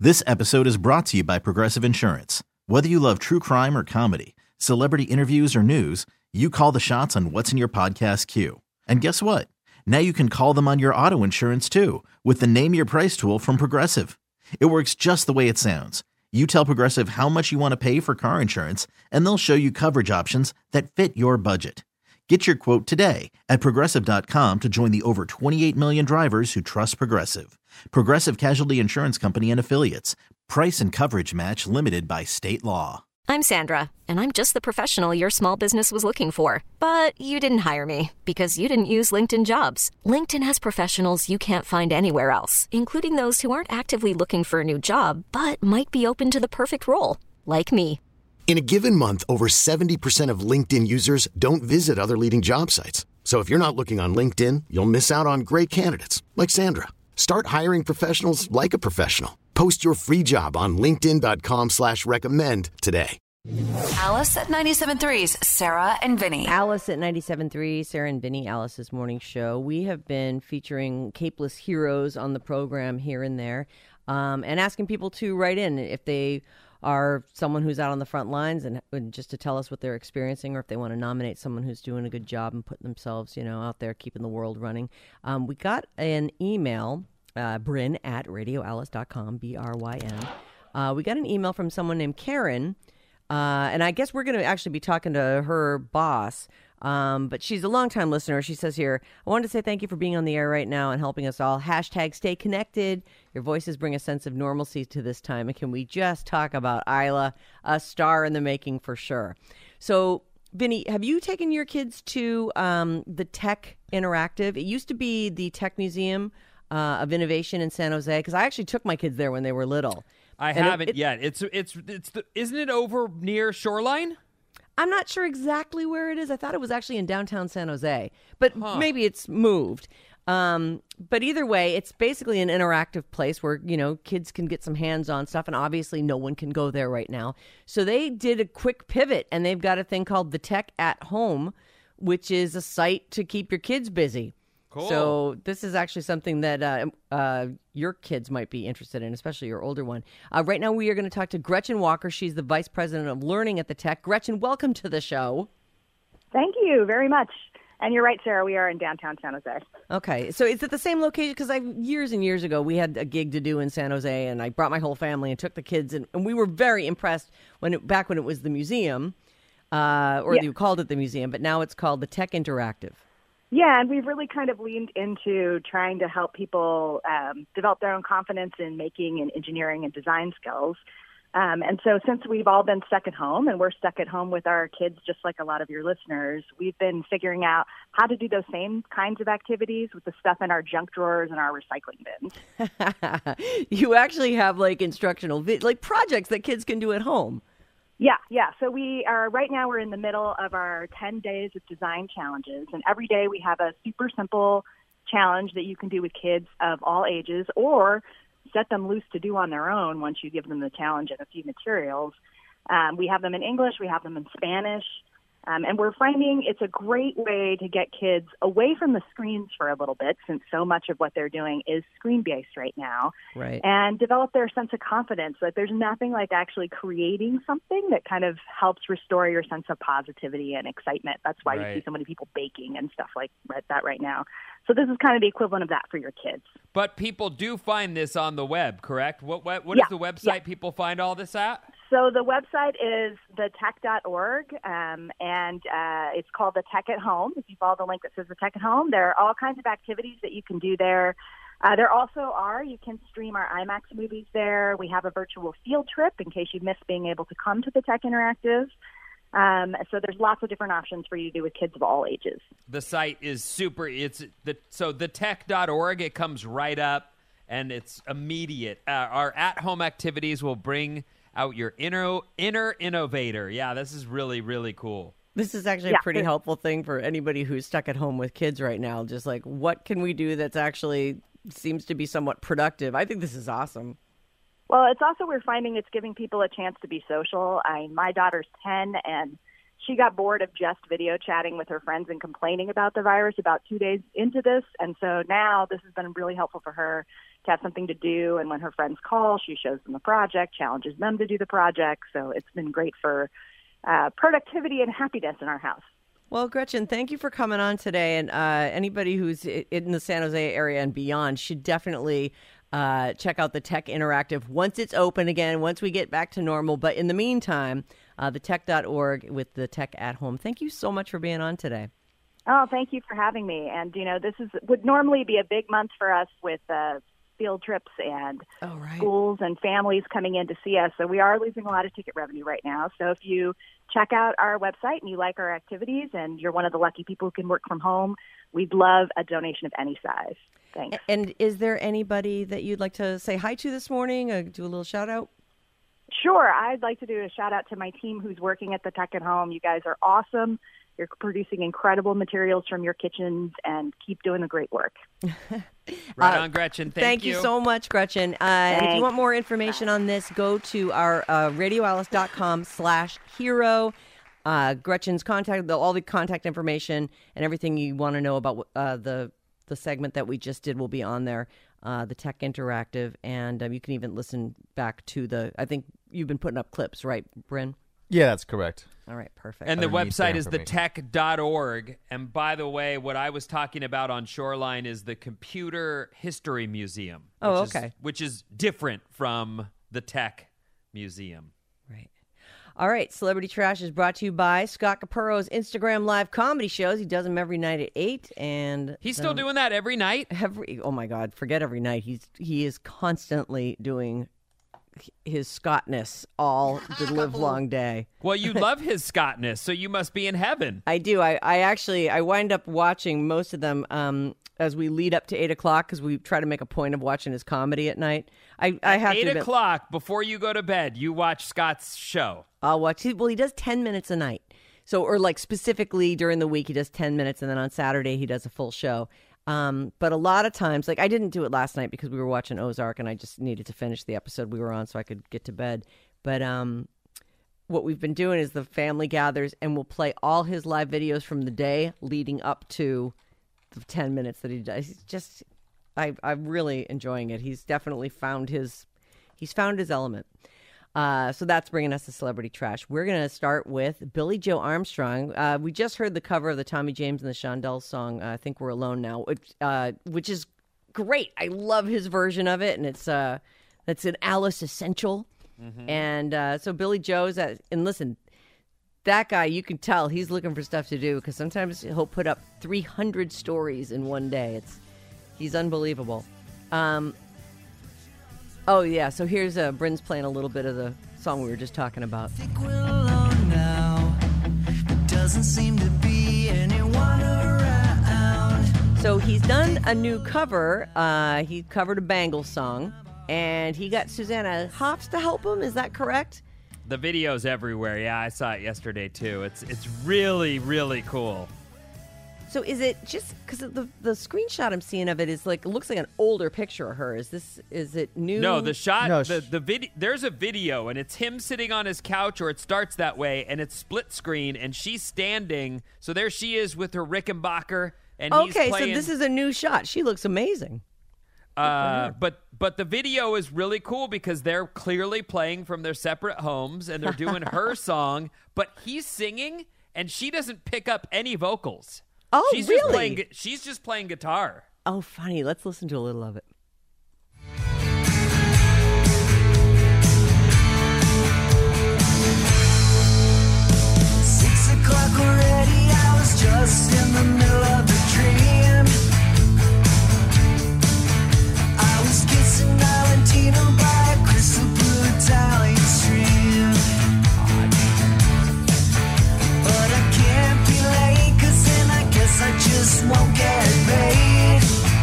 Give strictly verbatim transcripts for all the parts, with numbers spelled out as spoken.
This episode is brought to you by Progressive Insurance. Whether you love true crime or comedy, celebrity interviews or news, you call the shots on what's in your podcast queue. And guess what? Now you can call them on your auto insurance too with the Name Your Price tool from Progressive. It works just the way it sounds. You tell Progressive how much you want to pay for car insurance, and they'll show you coverage options that fit your budget. Get your quote today at Progressive dot com to join the over twenty-eight million drivers who trust Progressive. Progressive Casualty Insurance Company and Affiliates. Price and coverage match limited by state law. I'm Sandra, and I'm just the professional your small business was looking for. But you didn't hire me because you didn't use LinkedIn Jobs. LinkedIn has professionals you can't find anywhere else, including those who aren't actively looking for a new job, but might be open to the perfect role, like me. In a given month, over seventy percent of LinkedIn users don't visit other leading job sites. So if you're not looking on LinkedIn, you'll miss out on great candidates like Sandra. Start hiring professionals like a professional. Post your free job on linkedin dot com slash recommend today. Alice at ninety-seven point three's Sarah and Vinny. Alice at ninety-seven point three, Sarah and Vinny, Alice's morning show. We have been featuring capeless heroes on the program here and there, um, and asking people to write in if they are someone who's out on the front lines and, and just to tell us what they're experiencing, or if they want to nominate someone who's doing a good job and putting themselves, you know, out there keeping the world running. Um, we got an email, uh, Bryn at radio alice dot com, B R Y N. Uh, we got an email from someone named Karen, uh, and I guess we're going to actually be talking to her boss. Um, but she's a longtime listener. She says here, I wanted to say thank you for being on the air right now and helping us all. Hashtag stay connected. Your voices bring a sense of normalcy to this time. And can we just talk about Isla, a star in the making for sure. So, Vinny, have you taken your kids to um, the Tech Interactive? It used to be the Tech Museum uh, of Innovation in San Jose, because I actually took my kids there when they were little. I and haven't it, it, yet. It's it's it's the, isn't it over near Shoreline? I'm not sure exactly where it is. I thought it was actually in downtown San Jose, but huh. maybe it's moved. Um, but either way, it's basically an interactive place where, you know, kids can get some hands-on stuff, and obviously no one can go there right now. So they did a quick pivot, and they've got a thing called the Tech at Home, which is a site to keep your kids busy. Cool. So this is actually something that uh, uh, your kids might be interested in, especially your older one. Uh, right now, we are going to talk to Gretchen Walker. She's the Vice President of Learning at the Tech. Gretchen, welcome to the show. Thank you very much. And you're right, Sarah, we are in downtown San Jose. Okay. So is it the same location? Because I years and years ago, we had a gig to do in San Jose, and I brought my whole family and took the kids, and, and we were very impressed when it, back when it was the museum, uh, or yeah. you called it the museum, but now it's called the Tech Interactive. Yeah, and we've really kind of leaned into trying to help people um, develop their own confidence in making and engineering and design skills. Um, and so since we've all been stuck at home, and we're stuck at home with our kids just like a lot of your listeners, we've been figuring out how to do those same kinds of activities with the stuff in our junk drawers and our recycling bins. You actually have like instructional, vi- like projects that kids can do at home. Yeah, yeah. So we are right now we're in the middle of our ten days of design challenges. And every day we have a super simple challenge that you can do with kids of all ages, or set them loose to do on their own once you give them the challenge and a few materials. Um, we have them in English. We have them in Spanish. Um, and we're finding it's a great way to get kids away from the screens for a little bit, since so much of what they're doing is screen-based right now, right. and develop their sense of confidence. That there's nothing like actually creating something that kind of helps restore your sense of positivity and excitement. That's why right. you see so many people baking and stuff like that right now. So this is kind of the equivalent of that for your kids. But people do find this on the web, correct? What what, what yeah. is the website yeah. people find all this at? So the website is the tech dot org, um, and uh, it's called The Tech at Home. If you follow the link that says The Tech at Home, there are all kinds of activities that you can do there. Uh, there also are, you can stream our IMAX movies there. We have a virtual field trip in case you missed being able to come to the Tech Interactive. Um, so there's lots of different options for you to do with kids of all ages. The site is super. It's the so the tech dot org. It comes right up, and it's immediate. Uh, our at-home activities will bring out your inner inner innovator. Yeah, this is really, really cool. This is actually yeah, a pretty helpful thing for anybody who's stuck at home with kids right now. Just like, what can we do that's actually seems to be somewhat productive? I think this is awesome. Well, it's also, we're finding it's giving people a chance to be social. I mean, my daughter's ten, and she got bored of just video chatting with her friends and complaining about the virus about two days into this. And so now this has been really helpful for her to have something to do. And when her friends call, she shows them the project, challenges them to do the project. So it's been great for uh, productivity and happiness in our house. Well, Gretchen, thank you for coming on today. And uh, anybody who's in the San Jose area and beyond should definitely uh, check out the Tech Interactive once it's open again, once we get back to normal. But in the meantime, uh, the tech dot org with the Tech at Home. Thank you so much for being on today. Oh, thank you for having me. And, you know, this is would normally be a big month for us with uh, field trips and oh, right. schools and families coming in to see us. So we are losing a lot of ticket revenue right now. So if you check out our website and you like our activities and you're one of the lucky people who can work from home, we'd love a donation of any size. Thanks. And is there anybody that you'd like to say hi to this morning? Uh, do a little shout out? Sure. I'd like to do a shout out to my team who's working at the Tech at Home. You guys are awesome. You're producing incredible materials from your kitchens, and keep doing the great work. Right on, Gretchen. Thank, Thank you. you so much, Gretchen. Uh, and if you want more information on this, go to our uh, radio alice dot com slash hero. Uh, Gretchen's contact, the, all the contact information and everything you want to know about uh, the the segment that we just did will be on there, uh, the Tech Interactive, and um, you can even listen back to the, I think you've been putting up clips, right, Bryn? Yeah, that's correct. All right, perfect. And the Underneath website the is the tech dot org. And by the way, what I was talking about on Shoreline is the Computer History Museum. Which Oh, is, okay. which is different from the Tech Museum. Right. All right, Celebrity Trash is brought to you by Scott Capuro's Instagram live comedy shows. He does them every night at eight, and He's still doing that every night? every. Oh my God, forget every night. He's he is constantly doing his Scottness all the live long day. Well, you love his Scottness, so you must be in heaven. I do. I, I actually I wind up watching most of them um, as we lead up to eight o'clock because we try to make a point of watching his comedy at night. I I have Eight to admit, o'clock before you go to bed, you watch Scott's show. I'll watch. Well, he does ten minutes a night. So, or like specifically during the week, he does ten minutes, and then on Saturday he does a full show. Um, but a lot of times, like I didn't do it last night because we were watching Ozark, and I just needed to finish the episode we were on so I could get to bed. But um, what we've been doing is the family gathers, and we'll play all his live videos from the day leading up to the ten minutes that he does. He's just, I, I'm really enjoying it. He's definitely found his, he's found his element. Uh, so that's bringing us to Celebrity Trash. We're going to start with Billie Joe Armstrong. Uh, we just heard the cover of the Tommy James and the Shondells song, uh, I Think We're Alone Now, which, uh, which is great. I love his version of it, and it's uh, that's an Alice essential. Mm-hmm. And uh, so Billie Joe's, at, and listen, that guy, you can tell he's looking for stuff to do because sometimes he'll put up three hundred stories in one day. It's He's unbelievable. Um Oh, yeah. So here's uh, Bryn's playing a little bit of the song we were just talking about. Think we're alone now. There doesn't seem to be anyone around. So he's done a new cover. Uh, he covered a Bangles song, and he got Susanna Hoffs to help him. Is that correct? The video's everywhere. Yeah, I saw it yesterday, too. It's it's really, really cool. So is it just because the the screenshot I'm seeing of it is like it looks like an older picture of her? Is this is it new? No, the shot, No, the sh- the video. There's a video, and it's him sitting on his couch, or it starts that way, and it's split screen, and she's standing. So there she is with her Rickenbacker, and he's Okay, so playing. this is a new shot. She looks amazing. Uh, but but the video is really cool because they're clearly playing from their separate homes, and they're doing her song, but he's singing, and she doesn't pick up any vocals. Oh, she's really? Just playing, gu- she's just playing guitar. Oh, funny. Let's listen to a little of it. Six o'clock already, I was just in the middle of a dream. I was kissing Valentino by a crystal blue Italian stream. But I can't be late, cause then I guess I just won't get paid.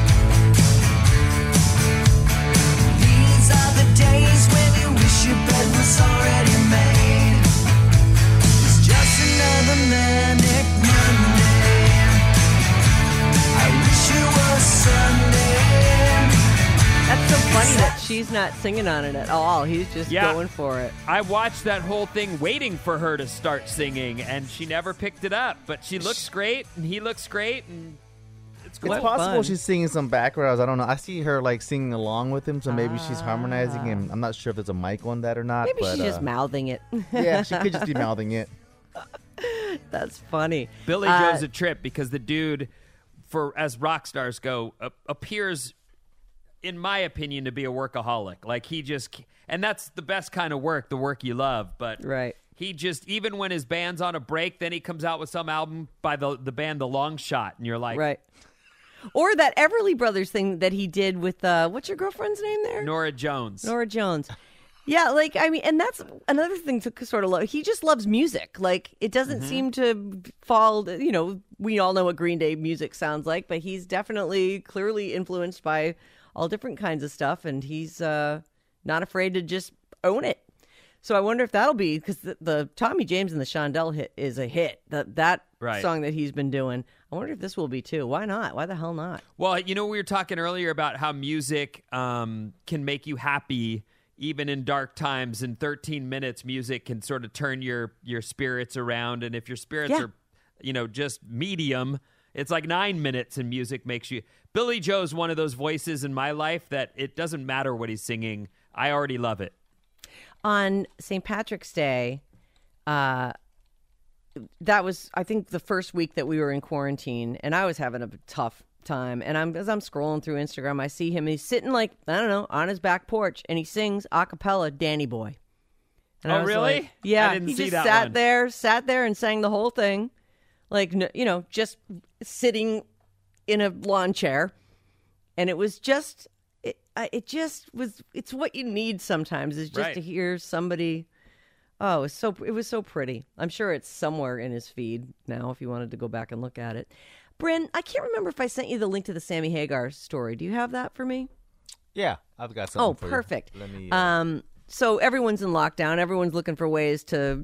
These are the days when you wish your bed was already made. It's just another manic Monday. I wish it was Sunday. That's so funny that she's not singing on it at all. He's just Yeah. going for it. I watched that whole thing waiting for her to start singing, and she never picked it up. But she looks great, and he looks great, and It's It's cool. possible fun. she's singing some backgrounds. I don't know. I see her like singing along with him, so maybe she's harmonizing, Ah. and I'm not sure if there's a mic on that or not. Maybe but, she's just uh, mouthing it. Yeah, she could just be mouthing it. That's funny. Billy Uh, Joe's a trip because the dude, for as rock stars go, uh, appears, in my opinion, to be a workaholic. Like he just, and that's the best kind of work, the work you love. But Right. he just, even when his band's on a break, then he comes out with some album by the the band The Long Shot, and you're like, Right. Or that Everly Brothers thing that he did with, uh, what's your girlfriend's name there? Nora Jones. Nora Jones. Yeah, like, I mean, and that's another thing to sort of love. He just loves music. Like, it doesn't seem to fall, you know, we all know what Green Day music sounds like, but he's definitely clearly influenced by all different kinds of stuff, and he's uh, not afraid to just own it. So I wonder if that'll be, because the, the Tommy James and the Shondell hit is a hit. That that Right. song that he's been doing. I wonder if this will be too. Why not? Why the hell not? Well, you know, we were talking earlier about how music um, can make you happy even in dark times. In thirteen minutes, music can sort of turn your, your spirits around. And if your spirits Yeah. are, you know, just medium, it's like nine minutes and music makes you... Billy Joe's one of those voices in my life that it doesn't matter what he's singing. I already love it. On Saint Patrick's Day, uh, that was, I think, the first week that we were in quarantine, and I was having a tough time. And I'm as I'm scrolling through Instagram, I see him. He's sitting like, I don't know, on his back porch, and he sings a cappella "Danny Boy." And I Oh, was really? like- yeah, I didn't he see just that sat one. there, sat there, and sang the whole thing, like n- you know, just sitting in a lawn chair, and it was just, it, uh, it just was. It's what you need sometimes, is just Right. to hear somebody. Oh, it was so it was so pretty. I'm sure it's somewhere in his feed now if you wanted to go back and look at it. Bryn, I can't remember if I sent you the link to the Sammy Hagar story. Do you have that for me? Yeah, I've got something Oh, for you. perfect. Let me, uh, Um, so everyone's in lockdown. Everyone's looking for ways to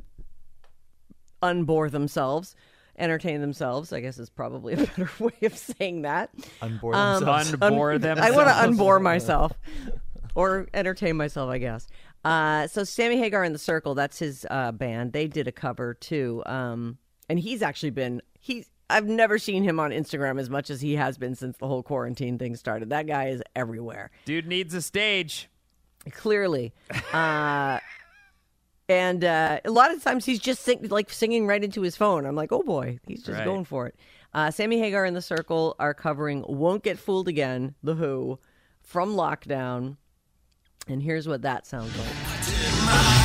unbore themselves, entertain themselves, I guess is probably a better way of saying that. unboard um, themselves. Unbore them. I want to unbore myself or entertain myself, I guess. Uh, so Sammy Hagar and the Circle, that's his uh, band. They did a cover too. Um, and he's actually been, he's, I've never seen him on Instagram as much as he has been since the whole quarantine thing started. That guy is everywhere. Dude needs a stage. Clearly. Uh, and uh, a lot of times he's just sing- like singing right into his phone. I'm like, oh boy, he's just Right. going for it. Uh, Sammy Hagar and the Circle are covering Won't Get Fooled Again, The Who, from Lockdown. And here's what that sounds like.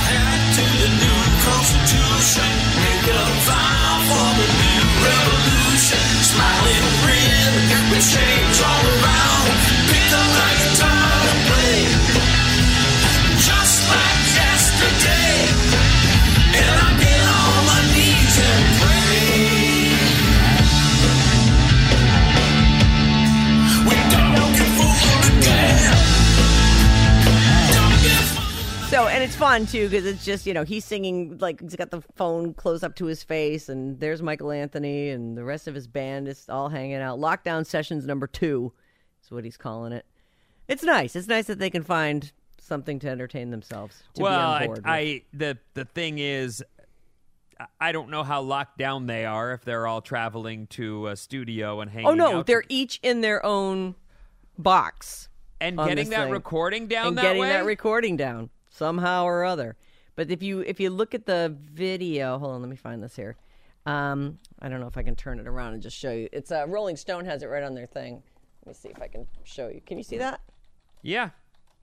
So, and it's fun too because it's just, you know, he's singing, like he's got the phone close up to his face, and there's Michael Anthony, and the rest of his band is all hanging out. Lockdown Sessions number two is what he's calling it. It's nice. It's nice that they can find something to entertain themselves. To well, be on I, board with. I the the thing is, I don't know how locked down they are if they're all traveling to a studio and hanging oh no, out they're each in their own box and on getting this that thing. recording down and that getting way. that recording down somehow or other. But if you if you look at the video, hold on, let me find this here. Um, I don't know if I can turn it around and just show you. It's uh, Rolling Stone has it right on their thing. Let me see if I can show you. Can you see that? yeah.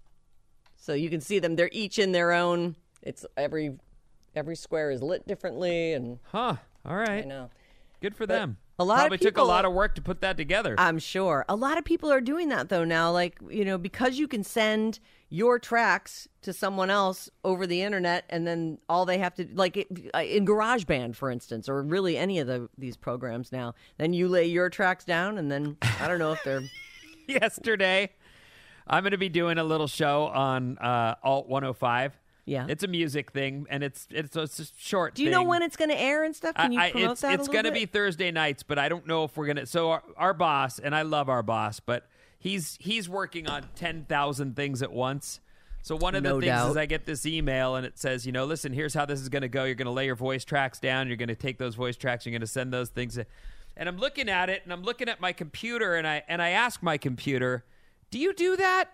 So you can see them. They're each in their own. It's every every square is lit differently, and Huh. All right. I know. Good for them. a lot of Probably took a people- lot of work to put that together. I'm sure. A lot of people are doing that, though, now. Like, you know, because you can send your tracks to someone else over the internet, and then all they have to, like it, in GarageBand, for instance, or really any of the these programs now, then you lay your tracks down, and then I don't know if they're... Yesterday, I'm going to be doing a little show on uh, Alt one oh five. Yeah. It's a music thing, and it's it's, it's a short Do you know thing. when it's going to air and stuff? Can you I- I- promote it's that it's a gonna little be bit? Thursday nights, but I don't know if we're gonna. So our, our boss, and I love our boss, but he's he's working on ten thousand things at once. So one of the No things doubt. is I get this email and it says, you know, listen, here's how this is going to go. You're going to lay your voice tracks down. You're going to take those voice tracks. You're going to send those things. and I'm looking at it, and I'm looking at my computer, and I and I ask my computer, "Do you do that?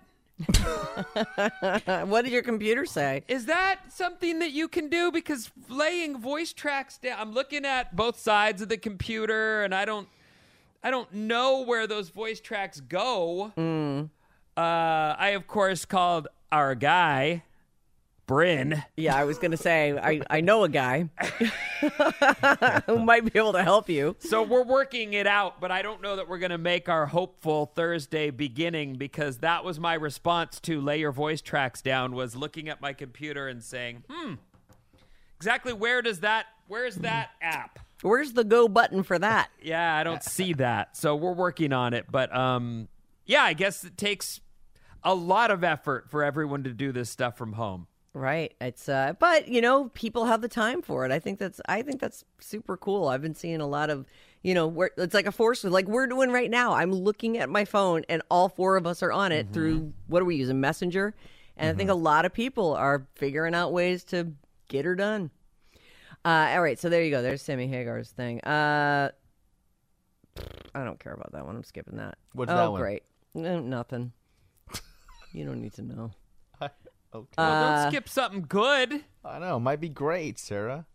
What did your computer say? Is that something that you can do? Because laying voice tracks down, I'm looking at both sides of the computer, and I don't, I don't know where those voice tracks go. Mm. Uh, I of course called our guy, Bryn. Yeah, I was going to say, I, I know a guy who might be able to help you. So we're working it out, but I don't know that we're going to make our hopeful Thursday beginning, because that was my response to lay your voice tracks down, was looking at my computer and saying, hmm, exactly where does that, where's that app? Where's the go button for that? Yeah, I don't see that. So we're working on it. But um, yeah, I guess it takes a lot of effort for everyone to do this stuff from home. Right. It's uh but you know, people have the time for it. I think that's I think that's super cool. I've been seeing a lot of, you know, where it's like a force like we're doing right now. I'm looking at my phone and all four of us are on it mm-hmm. through what are we using? Messenger? And mm-hmm. I think a lot of people are figuring out ways to get her done. Uh all right, so there you go. There's Sammy Hagar's thing. Uh I don't care about that one. I'm skipping that. What's oh, that one? Great. No, nothing. You don't need to know. Okay. Well, don't Uh, skip something good. I know. Might be great, Sarah.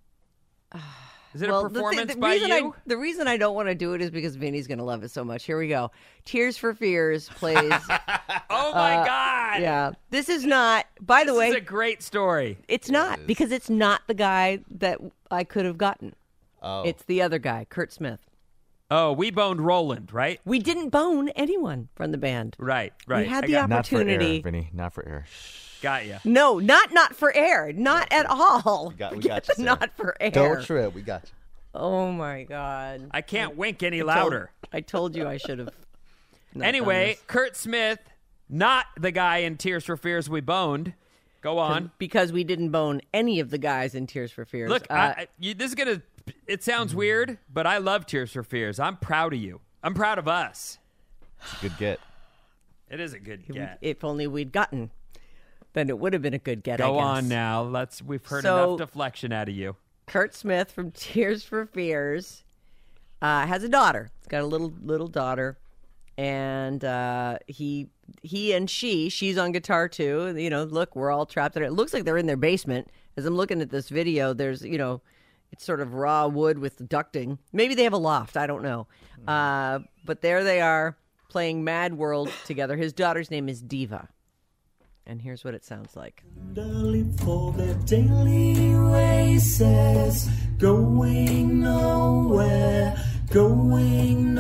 Is it well, a performance the, the by reason you? I, the reason I don't want to do it is because Vinny's going to love it so much. Here we go. Tears for Fears plays. Oh, my uh, God. Yeah. This is not, by the This way, is a great story. it's not, is. because it's not the guy that I could have gotten. Oh. It's the other guy, Kurt Smith. Oh, we boned Roland, right? We didn't bone anyone from the band. Right, right. We had I the got, Not for air, opportunity. Vinny. Not for air. got you. No, not not for air. Not at all. We got, we Forget got you, the Sarah. not for air. Don't trip. We got you. Oh, my God. I can't wink any I told- louder. I told you I should have. not done Anyway, this. Kurt Smith, not the guy in Tears for Fears we boned. Go on. Because we didn't bone any of the guys in Tears for Fears. Look, Uh, I, I, you, this is going to, it sounds weird, but I love Tears for Fears. I'm proud of you. I'm proud of us. It's a good get. It is a good if, get. if only we'd gotten, then it would have been a good get, I Go guess. on now. Let's. We've heard So- enough deflection out of you. Kurt Smith from Tears for Fears uh, has a daughter. He's got a little little daughter, and uh, he he and she she's on guitar too. You know, look, we're all trapped in it. It looks like they're in their basement. As I'm looking at this video, there's you know, it's sort of raw wood with ducting. Maybe they have a loft. I don't know. Uh, but there they are playing Mad World together. His daughter's name is Diva, and here's what it sounds like. Early for their daily races, going nowhere, going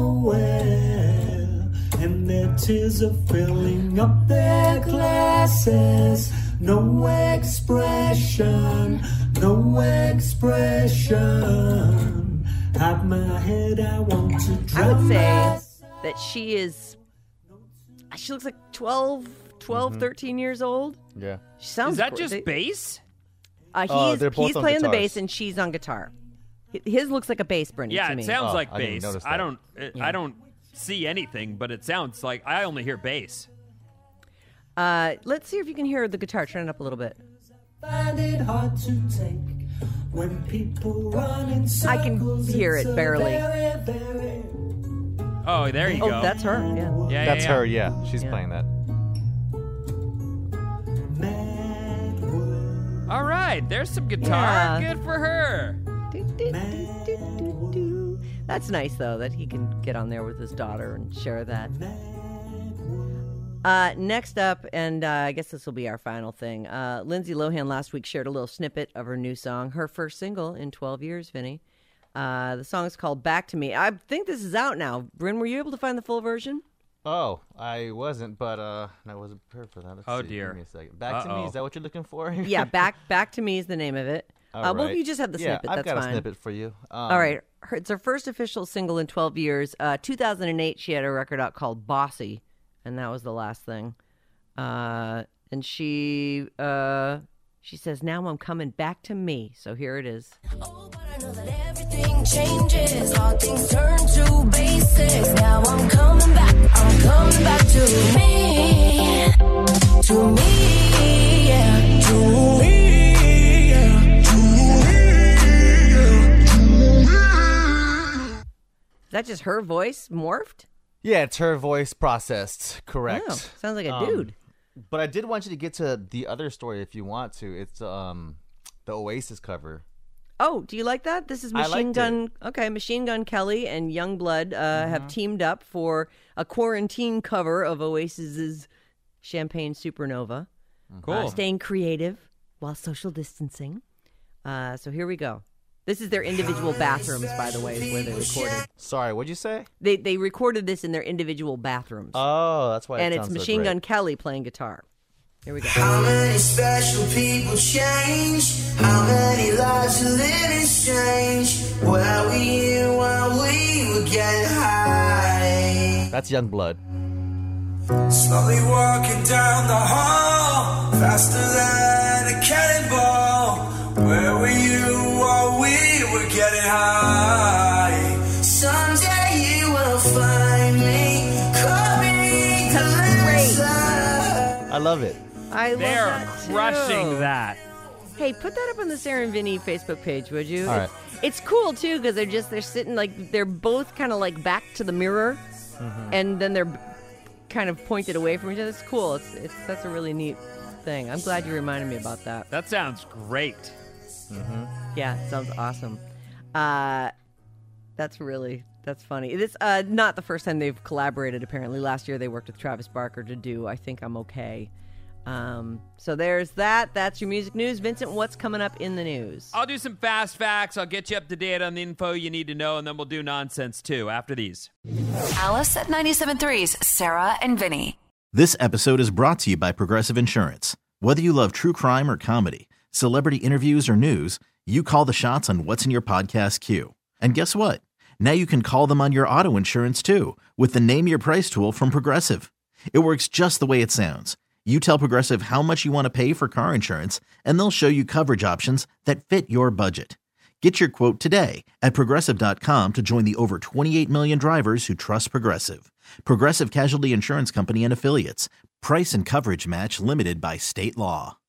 nowhere, and their tears are filling up their glasses. No expression, no expression. Have my head, I want to I drown would say myself. that she is, she looks like twelve, twelve, thirteen years old. Yeah. She sounds Is that gr- just they- bass? Uh, Oh, he's they're both he's on playing the guitars. bass and she's on guitar. Hi- His looks like a bass, Brendan, Yeah, to it me. sounds Oh, like I didn't bass. notice I that. don't. It, I don't see anything, but it sounds like I only hear bass. Uh, let's see if you can hear the guitar. Turn it up a little bit. Find it hard to take when people run in I can circles. hear It's it a barely. very, very Oh, there you Oh, go. that's her. Yeah. yeah, yeah, That's yeah. her, yeah. She's Yeah. playing that. mad world. All right, there's some guitar. Yeah. Good for her. Do, do, do, do, do, do. That's nice, though, that he can get on there with his daughter and share that. Uh, next up, and uh, I guess this will be our final thing. Uh, Lindsay Lohan last week shared a little snippet of her new song, her first single in twelve years, Vinny. Uh, the song is called Back to Me. I think this is out now. Bryn, were you able to find the full version? Oh, I wasn't, but uh, I wasn't prepared for that. Let's Oh, see. dear. Give me a second. Back to me. Uh-oh. Is that what you're looking for? Yeah, Back Back to Me is the name of it. All uh, Well, right. if you just have the yeah, snippet, I've that's got fine. a snippet for you. Um, All right. Her, it's her first official single in twelve years. Uh, two thousand eight, she had a record out called Bossy, and that was the last thing. Uh, and she uh, she says, now I'm coming back to me. So here it is. Oh, but I know that everything changes. All things turn to basics. Now I'm coming back. I'm coming back to me. To me, yeah. To me, yeah. To me, yeah. that just her voice morphed? Yeah, it's her voice processed. Correct. Oh, sounds like a Um, dude. But I did want you to get to the other story if you want to. It's um the Oasis cover. Oh, do you like that? This is I Machine liked Gun. Okay, Machine Gun Kelly and Youngblood uh, have teamed up for a quarantine cover of Oasis's Champagne Supernova. Cool. Uh, staying creative while social distancing. Uh, so here we go. This is their individual bathrooms, by the way, is where they recorded. Sorry, what'd you say? They they recorded this in their individual bathrooms. Oh, that's why. and it it's sounds so Machine great. Gun Kelly playing guitar. Here we go. How many special people change? How many lives are living strange? Where were you while we were getting high? That's Youngblood. Slowly walking down the hall, faster than a cannonball. Where were you while we were getting high? Someday you will find me coming closer. I love it. I love They're that too. crushing that. Hey, put that up on the Sarah and Vinny Facebook page, would you? All right. It's, it's cool too because they're just they're sitting like they're both kind of like back to the mirror, Mm-hmm. and then they're kind of pointed away from each other. It's cool. It's it's that's a really neat thing. I'm glad you reminded me about that. That sounds great. Yeah, it sounds awesome. Uh, that's really that's funny. It's uh, not the first time they've collaborated. Apparently, last year they worked with Travis Barker to do "I Think I'm Okay." Um, so there's that. That's your music news, Vincent. What's coming up in the news? I'll do some fast facts. I'll get you up to date on the info you need to know, and then we'll do nonsense too after these. Alice at ninety-seven point three's Sarah and Vinny. This episode is brought to you by Progressive Insurance. Whether you love true crime or comedy, celebrity interviews or news, you call the shots on what's in your podcast queue. And guess what? Now you can call them on your auto insurance too with the Name Your Price tool from Progressive. It works just the way it sounds. You tell Progressive how much you want to pay for car insurance, and they'll show you coverage options that fit your budget. Get your quote today at Progressive dot com to join the over twenty-eight million drivers who trust Progressive. Progressive Casualty Insurance Company and Affiliates. Price and coverage match limited by state law.